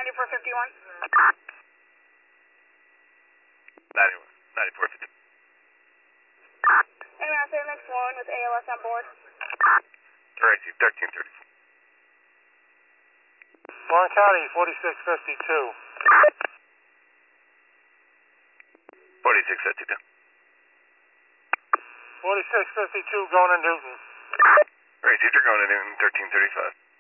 9451. 9450. NMAS AMX1 with ALS on board. Received 1334. Warren County, 4652. 4652. 4652 going to Newton. Received, you're going to Newton 1335.